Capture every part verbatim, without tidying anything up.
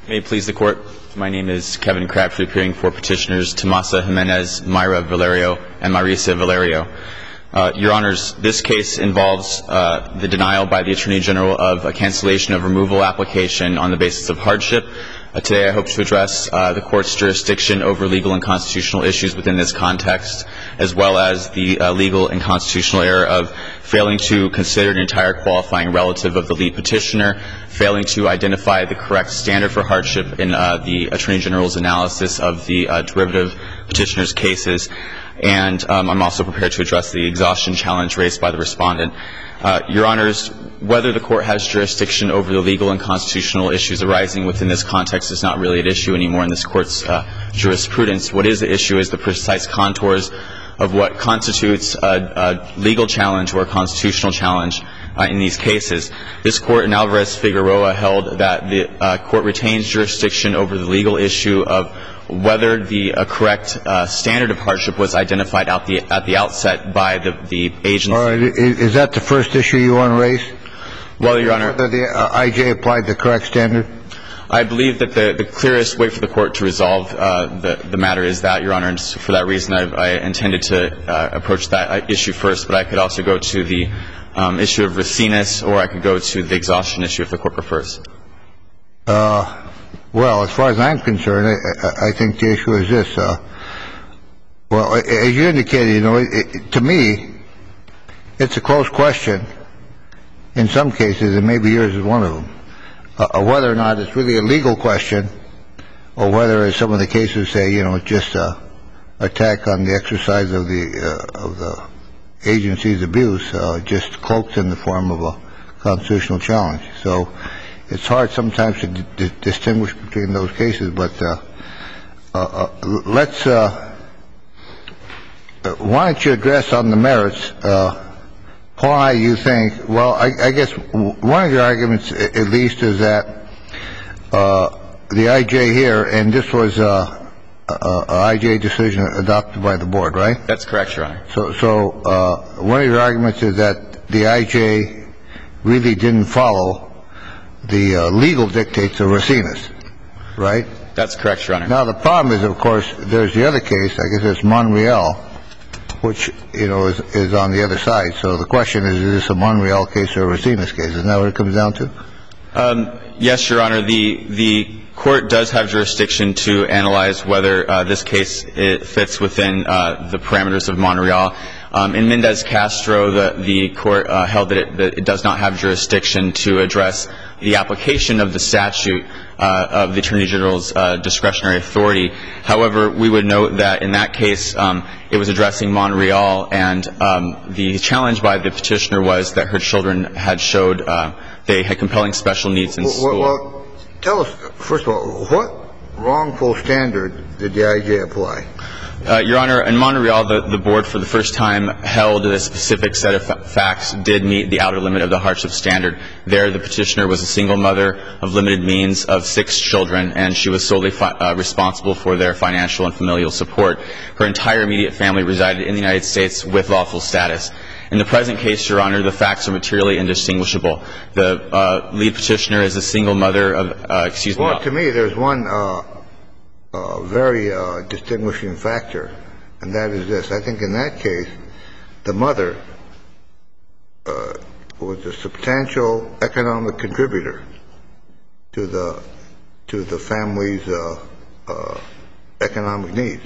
May it please the Court, my name is Kevin Crabtree, appearing for petitioners Tomasa Jimenez, Mayra Valerio, and Marisa Valerio. Uh, Your Honors, this case involves uh, the denial by the Attorney General of a cancellation of removal application on the basis of hardship. Uh, today I hope to address uh, the Court's jurisdiction over legal and constitutional issues within this context, as well as the uh, legal and constitutional error of failing to consider an entire qualifying relative of the lead petitioner, failing to identify the correct standard for hardship in uh, the Attorney General's analysis of the uh, derivative petitioner's cases, and um, I'm also prepared to address the exhaustion challenge raised by the respondent. Uh, Your Honors, whether the Court has jurisdiction over the legal and constitutional issues arising within this context is not really at issue anymore in this Court's uh, jurisprudence. What is the issue is the precise contours of what constitutes a, a legal challenge or a constitutional challenge uh, in these cases. This Court in Alvarez-Figueroa held that the uh, Court retains jurisdiction over the legal issue of whether the uh, correct uh, standard of hardship was identified at the at the outset by the, the agency. All right. Is that the first issue you want to raise? Well, Your Honor, whether the uh, I J applied the correct standard? I believe that the, the clearest way for the Court to resolve uh, the, the matter is that, Your Honor, and for that reason I've, I intended to uh, approach that issue first, but I could also go to the um, issue of Racinus, or I could go to the exhaustion issue if the Court prefers. Uh, well, as far as I'm concerned, I, I think the issue is this. Uh, well, as you indicated, you know, it, it, to me, it's a close question in some cases, and maybe yours is one of them. Uh, whether or not it's really a legal question, or whether, as some of the cases say, you know, it's just a attack on the exercise of the uh, of the agency's abuse, uh, just cloaked in the form of a constitutional challenge. So it's hard sometimes to d- distinguish between those cases. But uh, uh, uh, let's uh, uh, why don't you address on the merits? Uh, Why you think? Well, I, I guess one of your arguments, at least, is that uh, the I J here, and this was uh, a, a I J decision adopted by the board, right? That's correct, Your Honor. So, so uh, one of your arguments is that the I J really didn't follow the uh, legal dictates of Racinus, right? That's correct, Your Honor. Now, the problem is, of course, there's the other case. I guess it's Monreal, which, you know, is, is on the other side. So the question is, is this a Monreal case or a Racinus case? Isn't that what it comes down to? Um, yes, Your Honor. The the Court does have jurisdiction to analyze whether uh, this case it fits within uh, the parameters of Monreal. Um, in Mendez-Castro, the, the Court uh, held that it, that it does not have jurisdiction to address the application of the statute uh, of the Attorney General's uh, discretionary authority. However, we would note that in that case, um, it was addressing Monreal, and um, the challenge by the petitioner was that her children had showed uh, they had compelling special needs in well, school. Well, tell us, first of all, what wrongful standard did the I J apply? Uh, Your Honor, in Monreal, the, the board for the first time held that a specific set of fa- facts did meet the outer limit of the hardship standard. There, the petitioner was a single mother of limited means of six children, and she was solely fi- uh, responsible for their financial and familial support. Her entire immediate family resided in the United States with lawful status. In the present case, Your Honor, the facts are materially indistinguishable. The uh, lead petitioner is a single mother of, uh, excuse well, me. Well, to me, there's one uh, uh, very uh, distinguishing factor, and that is this. I think in that case, the mother uh, was a substantial economic contributor to the to the family's uh, uh, economic needs,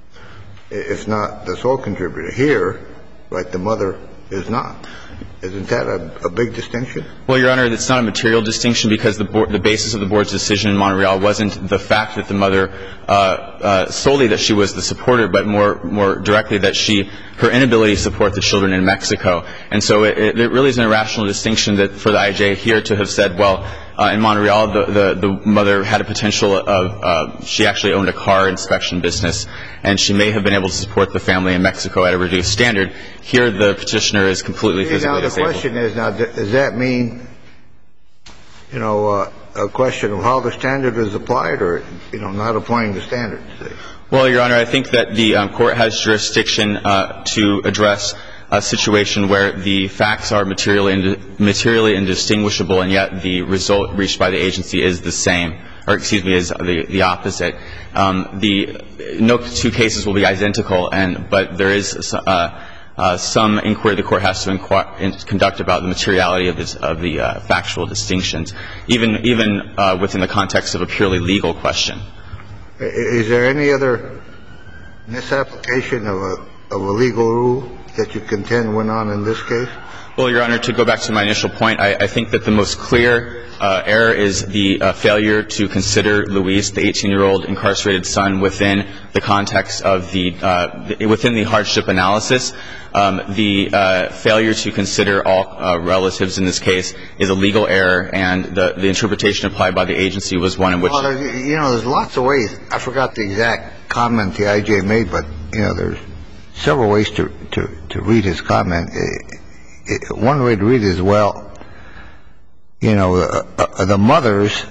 if not the sole contributor. Here, right, the mother is not. Isn't that a, a big distinction? Well, Your Honor, it's not a material distinction because the, board, the basis of the board's decision in Monreal wasn't the fact that the mother, uh, uh, solely that she was the supporter, but more more directly that she, her inability to support the children in Mexico. And so it, it, it really is an irrational distinction that for the I J here to have said, well, uh, in Monreal, the, the, the mother had a potential of, uh, she actually owned a car inspection business, and she may have been able to support the family in Mexico at a reduced standard. Here, the petitioner is completely physically disabled. Now, the question is, now, does that mean, you know, uh, a question of how the standard is applied or, you know, not applying the standard? Well, Your Honor, I think that the um, Court has jurisdiction uh, to address a situation where the facts are materially, ind- materially indistinguishable, and yet the result reached by the agency is the same. or excuse me, is the, the opposite. Um, the, no two cases will be identical, and, but there is uh, uh, some inquiry the court has to inqu- conduct about the materiality of, this, of the uh, factual distinctions, even, even uh, within the context of a purely legal question. Is there any other misapplication of a, of a legal rule that you contend went on in this case? Well, Your Honor, to go back to my initial point, I, I think that the most clear uh, error is the uh, failure to consider Luis, the eighteen-year-old incarcerated son, within the context of the, uh, the within the hardship analysis. Um, the uh, failure to consider all uh, relatives in this case is a legal error, and the, the interpretation applied by the agency was one in which... Well, there's, you know, there's lots of ways. I forgot the exact comment the I J made, but, you know, there's several ways to, to, to read his comment. It, it, one way to read it is, well, you know, uh, uh, the mothers,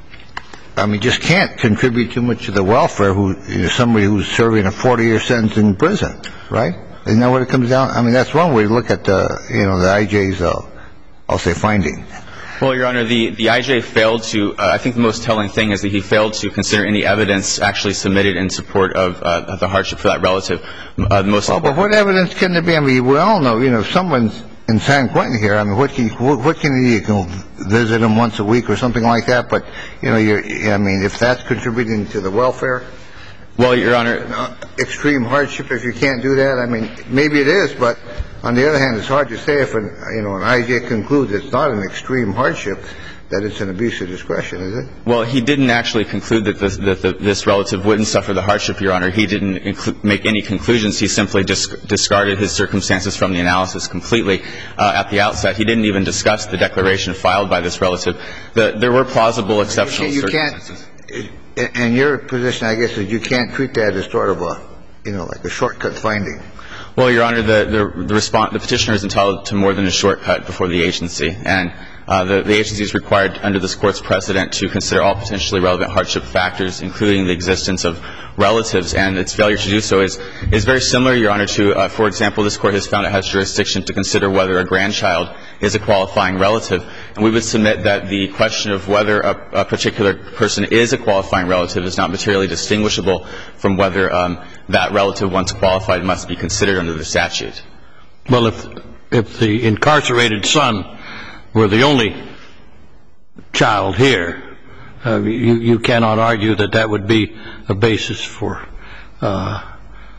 I mean, just can't contribute too much to the welfare who, you know, somebody who's serving a forty-year sentence in prison, right? Isn't that what it comes down? I mean, that's one way to look at the, you know, the I J's, uh, I'll say, finding. Well, Your Honor, the, the I J failed to, uh, I think the most telling thing is that he failed to consider any evidence actually submitted in support of, uh, of the hardship for that relative. Uh, the most well, but what evidence can there be? I mean, we all know, you know, if someone's in San Quentin here, I mean, what can you, what, what can you do? You can visit them once a week or something like that, but, you know, you're, I mean, if that's contributing to the welfare... Well, Your Honor... Uh, extreme hardship, if you can't do that, I mean, maybe it is, but on the other hand, it's hard to say if an, you know, an I J concludes it's not an extreme hardship, that it's an abuse of discretion, is it? Well, he didn't actually conclude that this, that the, this relative wouldn't suffer the hardship, Your Honor. He didn't inclu- make any conclusions. He simply disc- discarded his circumstances from the analysis completely uh, at the outset. He didn't even discuss the declaration filed by this relative. The, there were plausible exceptional you circumstances. Can't, and your position, I guess, is you can't treat that as sort of a, you know, like a shortcut finding. Well, Your Honor, the the, the, respond, the petitioner is entitled to more than a shortcut before the agency, and uh, the, the agency is required under this Court's precedent to consider all potentially relevant hardship factors, including the existence of relatives, and its failure to do so is is very similar, Your Honor, to, uh, for example, this Court has found it has jurisdiction to consider whether a grandchild is a qualifying relative, and we would submit that the question of whether a, a particular person is a qualifying relative is not materially distinguishable from whether um, that relative, once qualified, must be considered under the statute. Well, if if the incarcerated son were the only child here, uh, you, you cannot argue that that would be a basis for uh,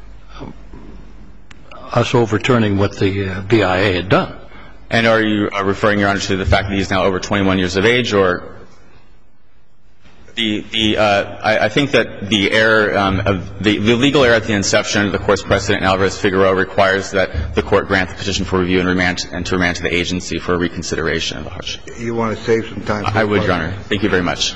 us overturning what the uh, B I A had done. And are you uh, referring, Your Honor, to the fact that he's now over twenty-one years of age, or the the uh, I, I think that the error um, of the, the legal error at the inception of the Court's precedent in Alvarez-Figueroa requires that the Court grant the petition for review and remand and to remand to the agency for reconsideration of the hardship. You want to save some time? I would, Your Honor. Thank you very much.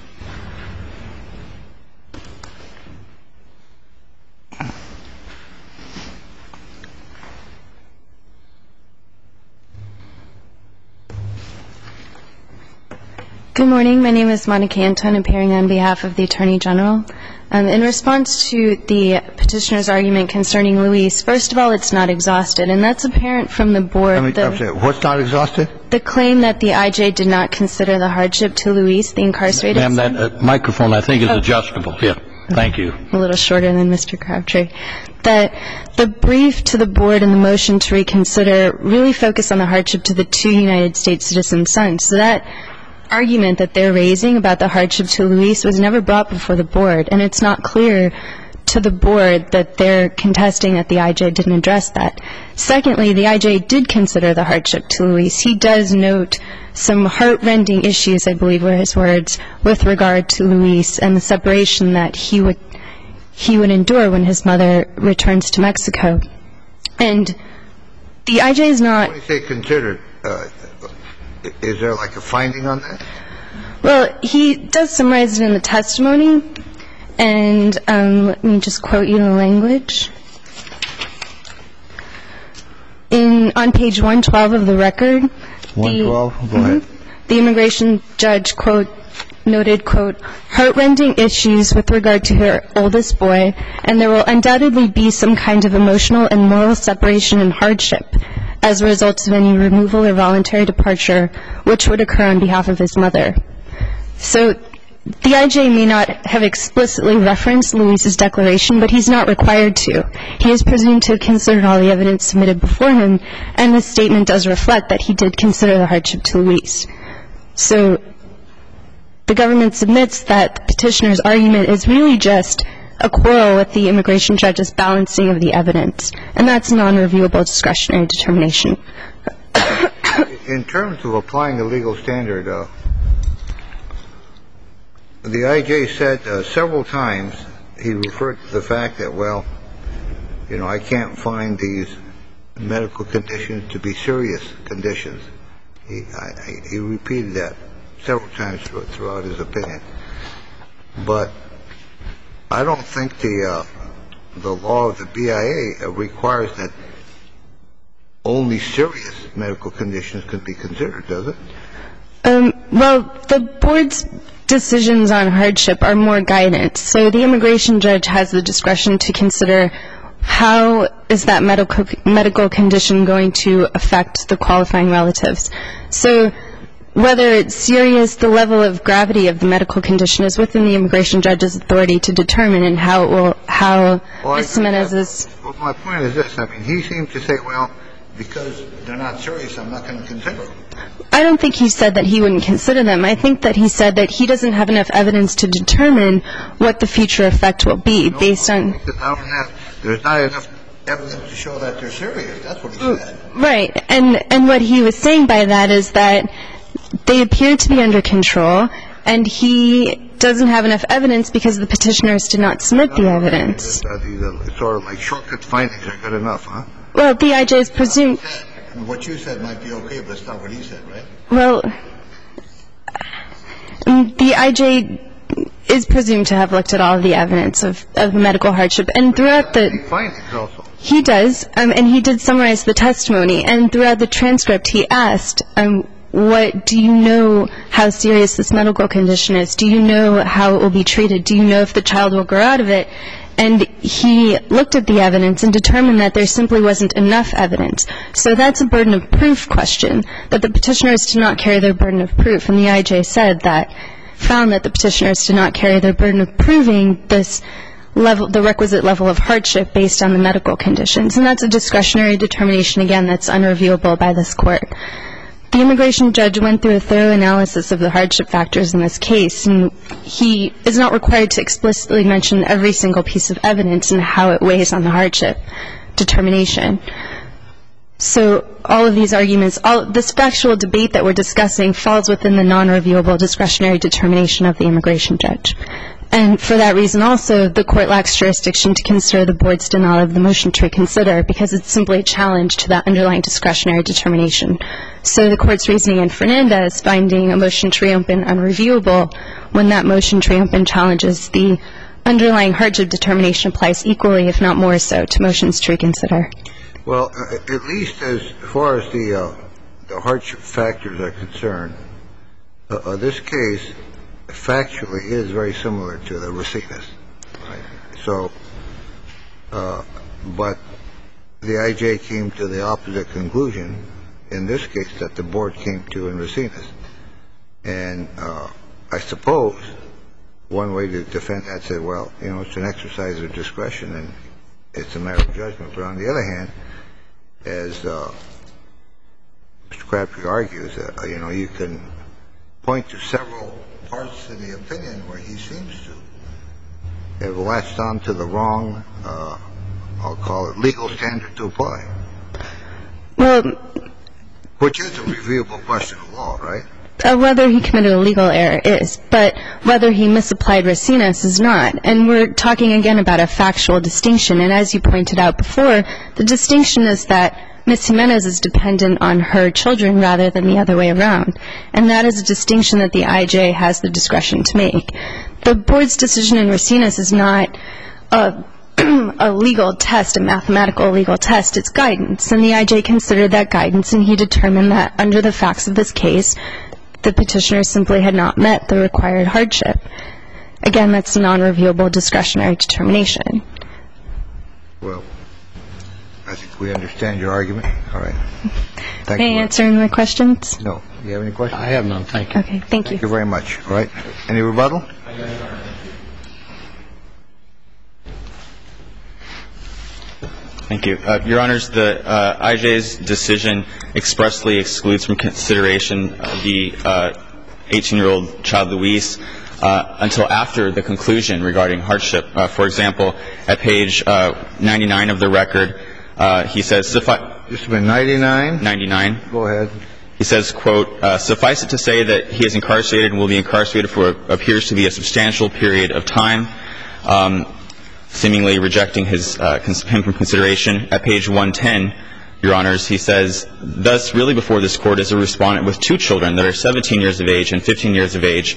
Good morning. My name is Monica Anton, appearing on behalf of the Attorney General. Um, in response to the petitioner's argument concerning Luis, first of all, it's not exhausted, and that's apparent from the board. I mean, the, I'm sorry, what's not exhausted? The claim that the I J did not consider the hardship to Luis, the incarcerated Ma'am, son. that uh, microphone, I think, is oh. adjustable. Yeah. Thank you. A little shorter than Mister Crabtree. That the brief to the board and the motion to reconsider really focus on the hardship to the two United States citizen sons. So that argument that they're raising about the hardship to Luis was never brought before the board, and it's not clear to the board that they're contesting that the I J didn't address that. Secondly, the I J did consider the hardship to Luis. He does note some heart-rending issues, I believe were his words, with regard to Luis and the separation that he would he would endure when his mother returns to Mexico. And the I J is not... When you say considered, uh, is there like a finding on that? Well, he does summarize it in the testimony, and um, let me just quote you the language. In on page one twelve of the record, one twelve, the, go ahead. Mm-hmm, the immigration judge, quote, noted, quote, heart-rending issues with regard to her oldest boy, and there will undoubtedly be some kind of emotional and moral separation and hardship as a result of any removal or voluntary departure which would occur on behalf of his mother. So the I J may not have explicitly referenced Luis's declaration, but he's not required to. He is presumed to have considered all the evidence submitted before him, and the statement does reflect that he did consider the hardship to Luis. So the government submits that the petitioner's argument is really just a quarrel with the immigration judge's balancing of the evidence, and that's a non-reviewable discretionary determination. In terms of applying the legal standard, uh, the I J said uh, several times, he referred to the fact that, well, you know, I can't find these medical conditions to be serious conditions. He, I, he repeated that several times throughout his opinion. But I don't think the uh, the law of the B I A requires that only serious medical conditions can be considered, does it? Um, well, the board's decisions on hardship are more guidance. So the immigration judge has the discretion to consider how is that medical medical condition going to affect the qualifying relatives. So whether it's serious, the level of gravity of the medical condition is within the immigration judge's authority to determine, and how it will, how well, Miz Jimenez is. Well, my point is this. I mean, he seemed to say, well, because they're not serious, I'm not going to consider them. I don't think he said that he wouldn't consider them. I think that he said that he doesn't have enough evidence to determine what the future effect will be no, based on. I don't have, there's not enough evidence to show that they're serious. That's what he said. Right. And, and what he was saying by that is that they appear to be under control, and he doesn't have enough evidence because the petitioners did not submit the evidence. Uh, these are sort of like shortcut findings are good enough, huh? Well, the I J is presumed. What you said might be okay, but it's not what he said, right? Well, the I J is presumed to have looked at all of the evidence of, of medical hardship, and throughout the findings also. He does, um, and he did summarize the testimony, and throughout the transcript he asked, um, what, do you know how serious this medical condition is? Do you know how it will be treated? Do you know if the child will grow out of it? And he looked at the evidence and determined that there simply wasn't enough evidence. So that's a burden of proof question, that the petitioners did not carry their burden of proof. And the I J said that, found that the petitioners did not carry their burden of proving this level, the requisite level of hardship based on the medical conditions. And that's a discretionary determination, again, that's unreviewable by this court. The immigration judge went through a thorough analysis of the hardship factors in this case, and he is not required to explicitly mention every single piece of evidence and how it weighs on the hardship determination. So all of these arguments, all this factual debate that we're discussing falls within the non-reviewable discretionary determination of the immigration judge. And for that reason also, the court lacks jurisdiction to consider the board's denial of the motion to reconsider, because it's simply a challenge to that underlying discretionary determination. So the court's reasoning in Fernandez finding a motion to reopen unreviewable when that motion to reopen challenges the underlying hardship determination applies equally, if not more so, to motions to reconsider. Well, uh, at least as far as the, uh, the hardship factors are concerned, uh, uh, this case factually is very similar to the Racines, right? So, uh, but the I J came to the opposite conclusion in this case that the board came to in Racines. And uh, I suppose one way to defend that said, well, you know, it's an exercise of discretion and it's a matter of judgment. But on the other hand, as uh, Mister Crabtree argues, uh, you know, you can point to several parts in the opinion where he seems to have latched on to the wrong, uh, I'll call it, legal standard to apply. Well, which is a reviewable question of law, right? Uh, whether he committed a legal error is, but whether he misapplied Racines is not. And we're talking again about a factual distinction. And as you pointed out before, the distinction is that Miz Jimenez is dependent on her children rather than the other way around. And that is a distinction that the I J has the discretion to make. The board's decision in Racines is not a, a legal test, a mathematical legal test. It's guidance. And the I J considered that guidance, and he determined that under the facts of this case, the petitioner simply had not met the required hardship. Again, that's a non-reviewable discretionary determination. Well, I think we understand your argument. All right. Thank May you. I answer any more questions? No. Do you have any questions? I have none. Thank you. Okay, thank you. Thank you very much. All right. Any rebuttal? Thank you. Uh, Your Honors, the uh, I J's decision expressly excludes from consideration uh, the uh, eighteen-year-old child Luis uh, until after the conclusion regarding hardship. Uh, for example, at page uh, ninety-nine of the record, uh, he says, suffi- This has been ninety-nine. ninety-nine. Go ahead. He says, quote, uh, suffice it to say that he is incarcerated and will be incarcerated for what appears to be a substantial period of time, um, seemingly rejecting his uh, cons- him from consideration. At page one ten, Your Honors, he says, thus, really before this court is a respondent with two children that are seventeen years of age and fifteen years of age,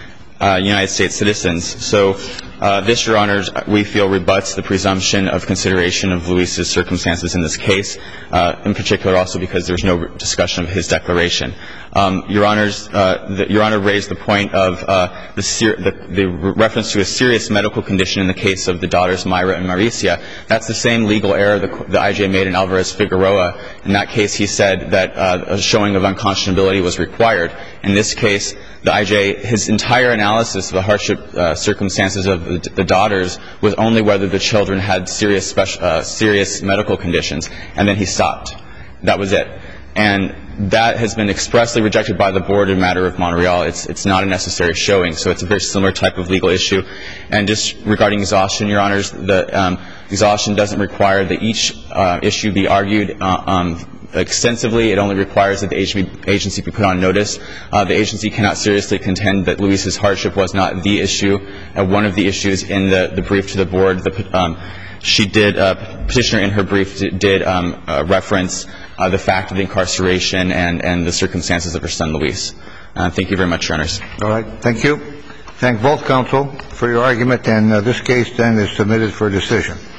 uh, United States citizens. So uh, this, Your Honors, we feel rebuts the presumption of consideration of Luis's circumstances in this case, uh, in particular also because there's no discussion of his declaration. Um, Your Honors, uh, the, Your Honor raised the point of uh, the, ser- the, the reference to a serious medical condition in the case of the daughters Myra and Mauricia. That's the same legal error the, the I J made in Alvarez-Figueroa. In that case, he said that uh, a showing of unconscionability was required. In this case, the I J, his entire analysis of the hardship uh, circumstances of the, the daughters was only whether the children had serious, special, uh, serious medical conditions, and then he stopped. That was it. And that has been expressly rejected by the board in matter of Montreal. It's, it's not a necessary showing, so it's a very similar type of legal issue. And just regarding exhaustion, Your Honors, the um, exhaustion doesn't require that each uh, issue be argued uh, um, extensively. It only requires that the agency be put on notice. Uh, the agency cannot seriously contend that Luis's hardship was not the issue, uh, one of the issues in the, the brief to the board. The, um, she did, uh, petitioner in her brief did, did um, uh, reference uh, the fact of the incarceration and, and the circumstances of her son Luis. Uh, thank you very much, Your Honors. All right. Thank you. Thank both counsel for your argument, and uh, this case then is submitted for decision.